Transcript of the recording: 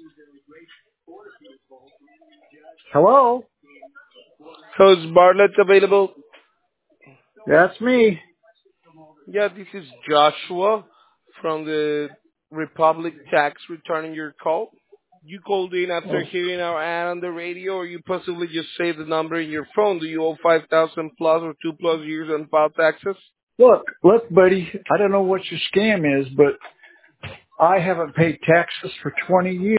Hello? So is Bartlett available? That's me. Yeah, this is Joshua from the Republic Tax returning your call. You called in after Oh, hearing our ad on the radio, or you possibly just saved the number in your phone. Do you owe 5,000 plus or 2+ years on file taxes? look, buddy, I don't know what your scam is, but I haven't paid taxes for 20 years.